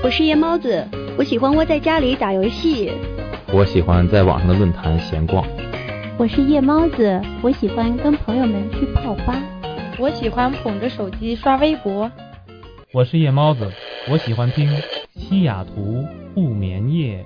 我是夜猫子，我喜欢窝在家里打游戏。 我喜欢在网上的论坛闲逛。 我是夜猫子，我喜欢跟朋友们去泡吧。 我喜欢捧着手机刷微博。 我是夜猫子，我喜欢听西雅图不眠夜。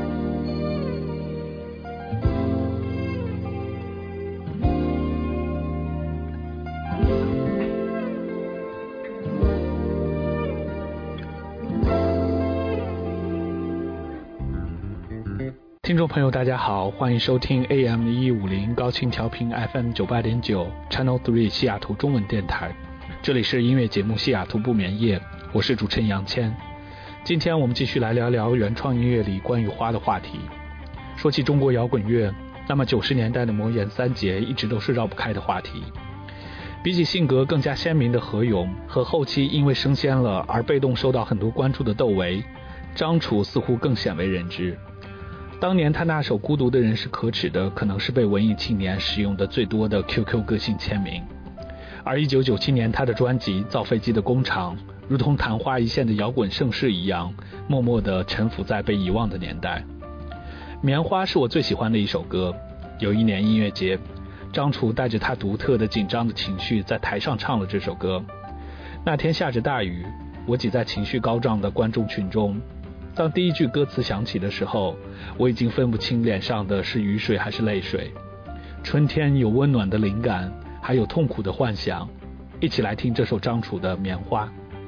听众朋友大家好，欢迎收听 AM150 高清调频 FM98.9 Channel 3西雅图中文电台，这里是音乐节目西雅图不眠夜，我是主持人杨谦。今天我们继续来聊聊原创音乐里关于花的话题。说起中国摇滚乐，那么90年代的魔岩三杰一直都是绕不开的话题。比起性格更加鲜明的何勇和后期因为升仙了而被动受到很多关注的窦唯，张楚似乎更鲜为人知。当年他那首《孤独的人是可耻的》可能是被文艺青年使用的最多的 QQ 个性签名，而1997年他的专辑《造飞机的工厂》如同昙花一现的摇滚盛世一样，默默地沉浮在被遗忘的年代。棉花是我最喜欢的一首歌。有一年音乐节，张楚带着他独特的紧张的情绪在台上唱了这首歌。那天下着大雨，我挤在情绪高涨的观众群中，当第一句歌词响起的时候，我已经分不清脸上的是雨水还是泪水。春天有温暖的灵感，还有痛苦的幻想。一起来听这首张楚的《棉花》。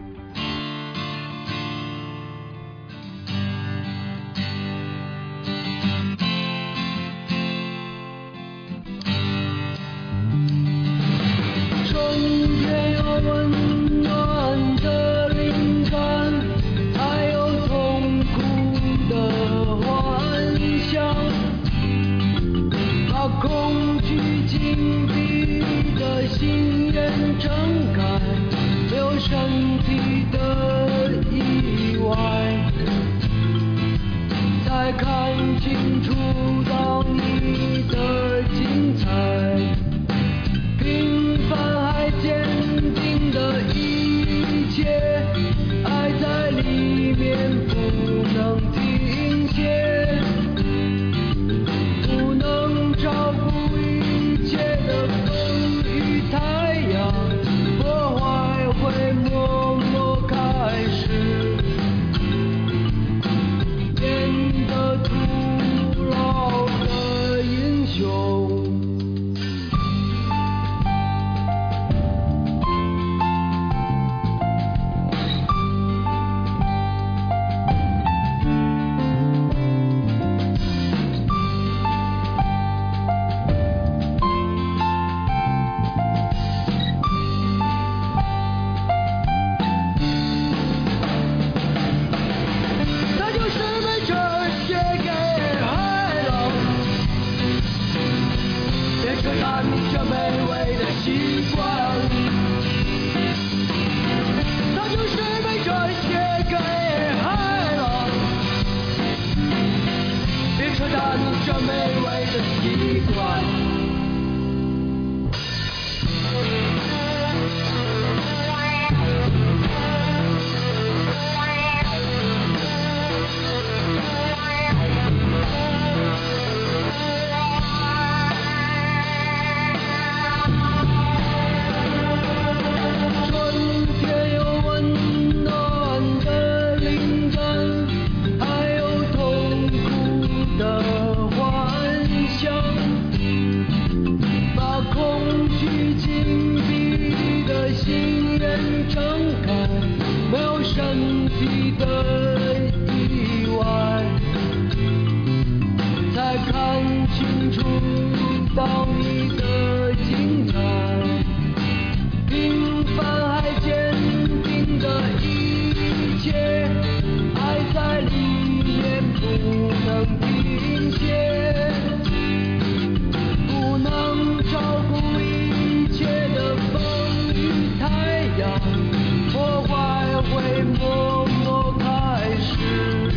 默默开始，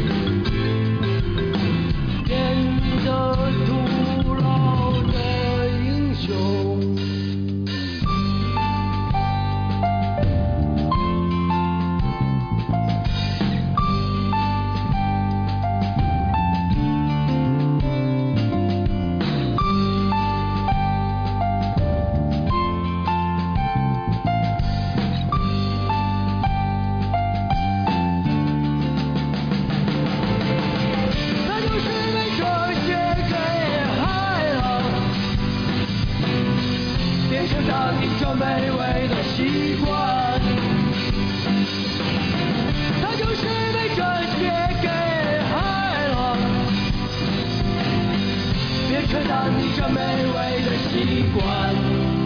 变得徒劳的英雄。 惯。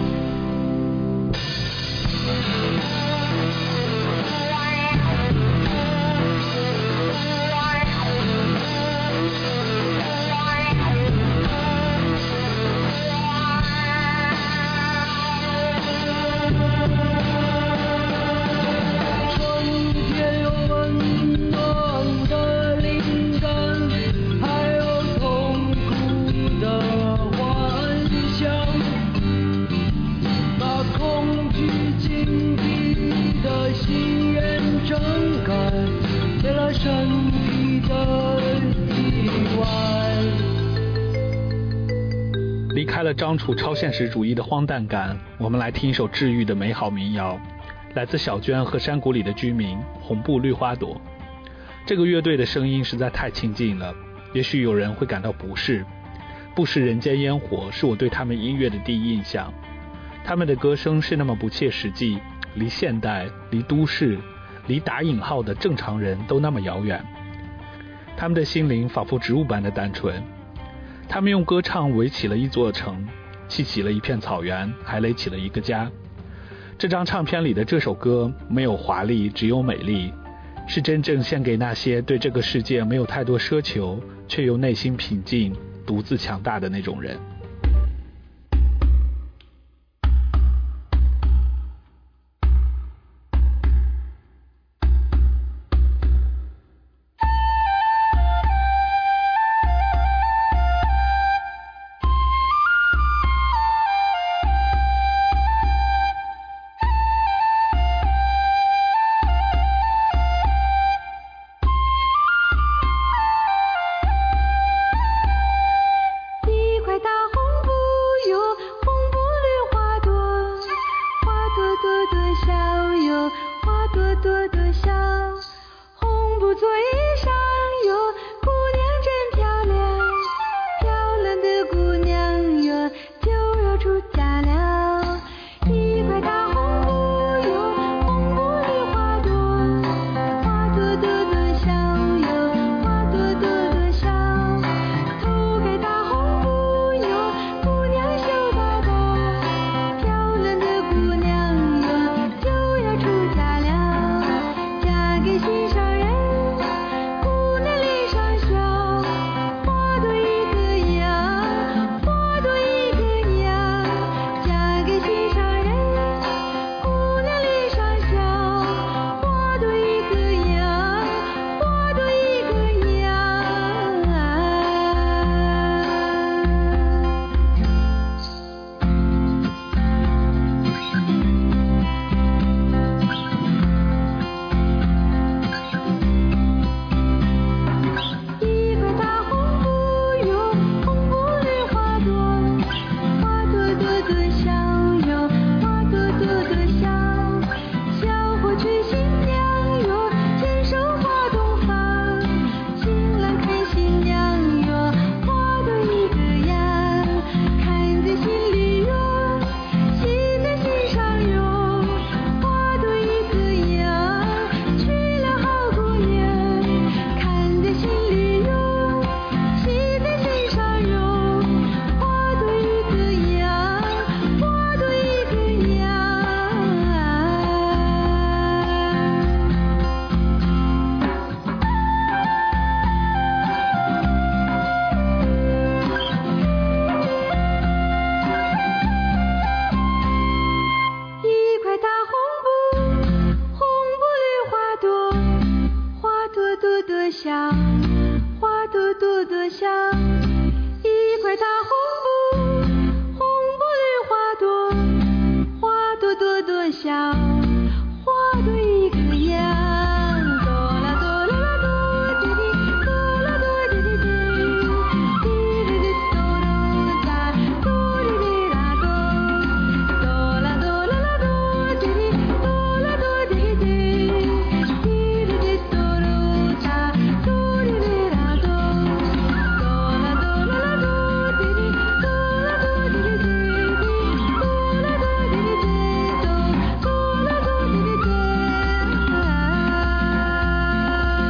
离开了张楚超现实主义的荒诞感，我们来听一首治愈的美好民谣，来自小娟和山谷里的居民红布绿花朵。这个乐队的声音实在太亲近了，也许有人会感到不适。不食人间烟火是我对他们音乐的第一印象，他们的歌声是那么不切实际，离现代，离都市，离打引号的正常人都那么遥远。他们的心灵仿佛植物般的单纯，他们用歌唱围起了一座城，砌起了一片草原，还垒起了一个家。这张唱片里的这首歌没有华丽，只有美丽，是真正献给那些对这个世界没有太多奢求，却又内心平静，独自强大的那种人。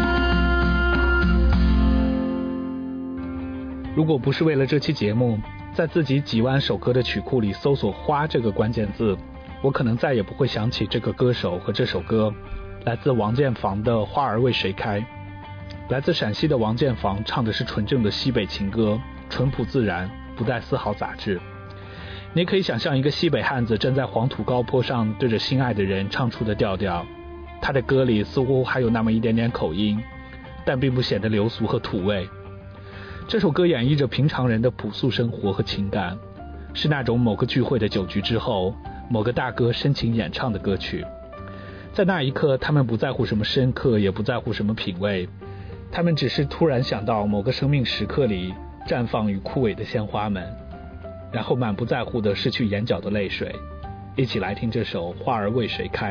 如果不是为了这期节目， 在自己几万首歌的曲库里搜索花这个关键字，我可能再也不会想起这个歌手和这首歌。来自王建房的花儿为谁开。来自陕西的王建房唱的是纯正的西北情歌，淳朴自然，不带丝毫杂质。你可以想象一个西北汉子站在黄土高坡上对着心爱的人唱出的调调，他的歌里似乎还有那么一点点口音，但并不显得流俗和土味。这首歌演绎着平常人的朴素生活和情感，是那种某个聚会的酒局之后，某个大哥深情演唱的歌曲。在那一刻，他们不在乎什么深刻，也不在乎什么品味，他们只是突然想到某个生命时刻里绽放与枯萎的鲜花们，然后满不在乎地拭去眼角的泪水。一起来听这首《花儿为谁开》。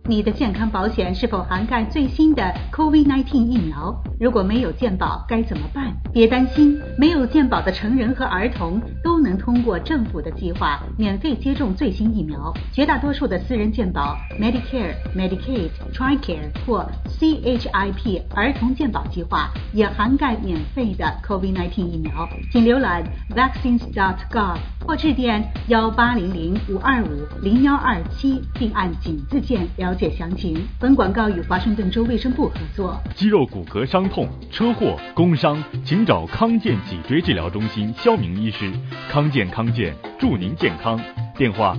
你的健康保险是否涵盖最新的 COVID-19 疫苗？如果没有健保该怎么办？别担心，没有健保的成人和儿童都能通过政府的计划免费接种最新疫苗。绝大多数的私人健保 Medicare、Medicaid、TRICARE 或 CHIP 儿童健保计划也涵盖免费的 COVID-19 疫苗。请浏览 vaccines.gov 或致电1800-525-0127并按井字键了解详情。本广告与华盛顿州卫生部合作。 肌肉骨骼伤痛、车祸、工伤，请找康健脊椎治疗中心肖明医师。康健祝您健康。电话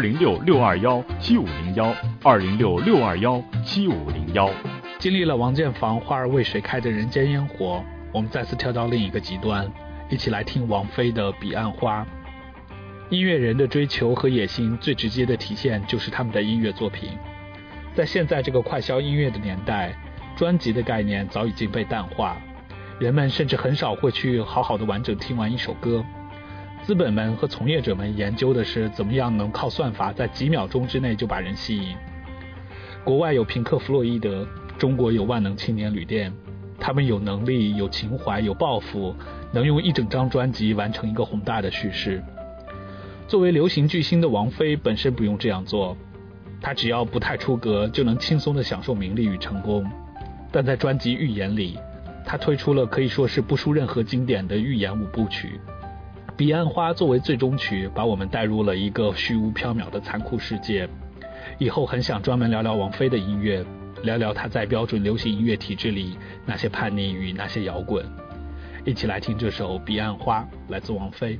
206-621-7501，206-621-7501。 经历了王建房花儿为谁开的人间烟火，我们再次跳到另一个极端，一起来听王菲的《彼岸花》。音乐人的追求和野心最直接的体现就是他们的音乐作品。在现在这个快消音乐的年代，专辑的概念早已经被淡化，人们甚至很少会去好好的完整听完一首歌。资本们和从业者们研究的是怎么样能靠算法在几秒钟之内就把人吸引。国外有平克·弗洛伊德，中国有万能青年旅店，他们有能力、有情怀、有抱负，能用一整张专辑完成一个宏大的叙事。作为流行巨星的王菲本身不用这样做，她只要不太出格就能轻松地享受名利与成功。但在专辑《预言》里，她推出了可以说是不输任何经典的预言5部曲。彼岸花作为最终曲，把我们带入了一个虚无缥缈的残酷世界。以后很想专门聊聊王菲的音乐，聊聊她在标准流行音乐体制里那些叛逆与那些摇滚。一起来听这首《彼岸花》，来自王菲。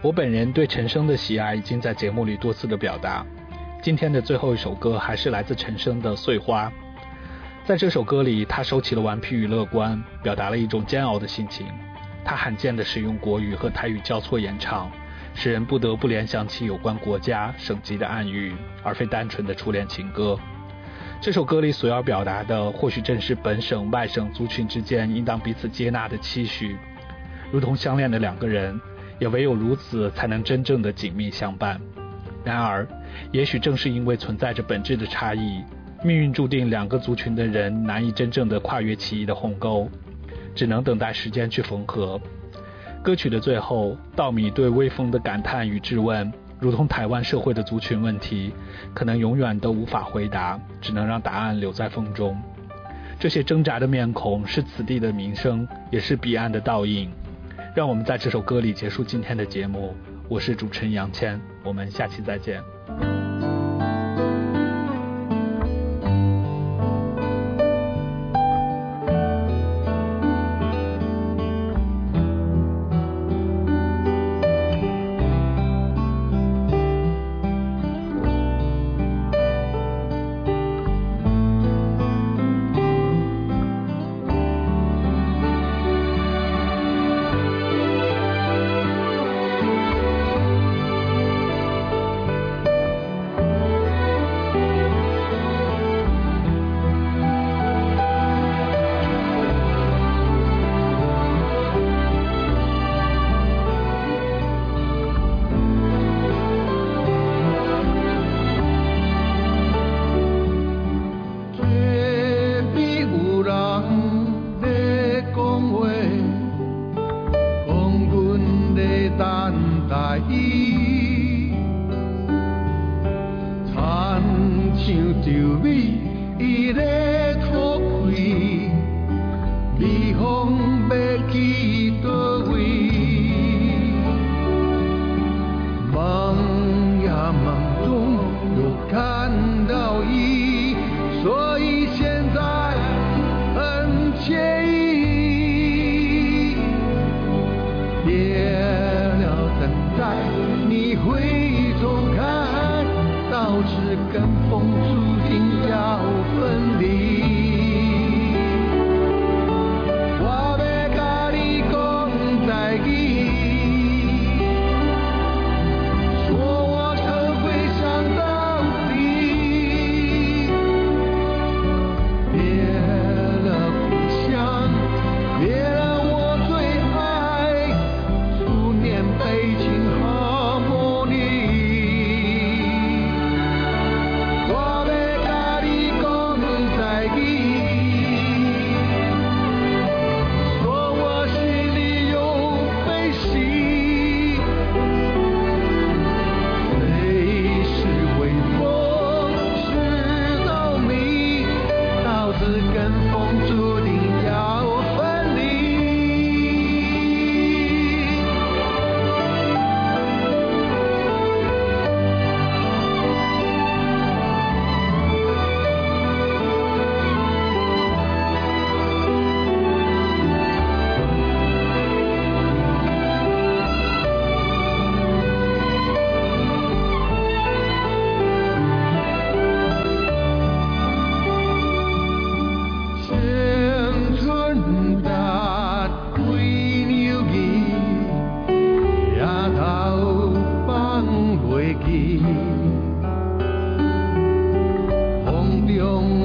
我本人对陈升的喜爱已经在节目里多次的表达，今天的最后一首歌还是来自陈升的《碎花》。在这首歌里，他收起了顽皮与乐观，表达了一种煎熬的心情。他罕见地使用国语和台语交错演唱，使人不得不联想起有关国家、省级的暗喻，而非单纯的初恋情歌。这首歌里所要表达的，或许正是本省外省族群之间应当彼此接纳的期许。如同相恋的两个人，也唯有如此才能真正的紧密相伴。然而，也许正是因为存在着本质的差异，命运注定两个族群的人难以真正的跨越歧义的鸿沟，只能等待时间去缝合。歌曲的最后，稻米对微风的感叹与质问，如同台湾社会的族群问题，可能永远都无法回答，只能让答案留在风中。这些挣扎的面孔是此地的民生，也是彼岸的倒影。让我们在这首歌里结束今天的节目。我是主持人杨谦，我们下期再见。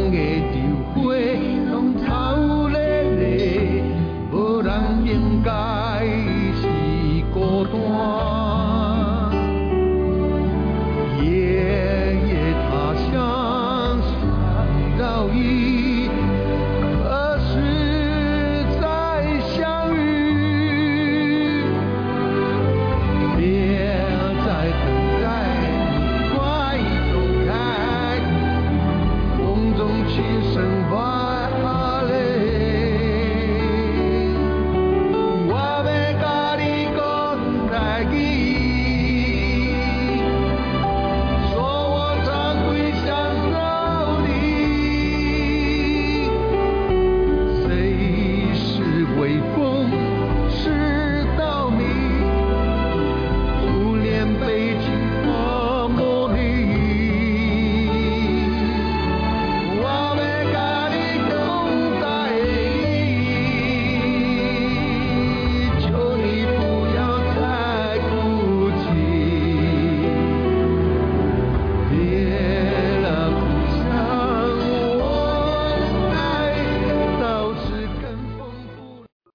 花拢透咧咧，无人应该。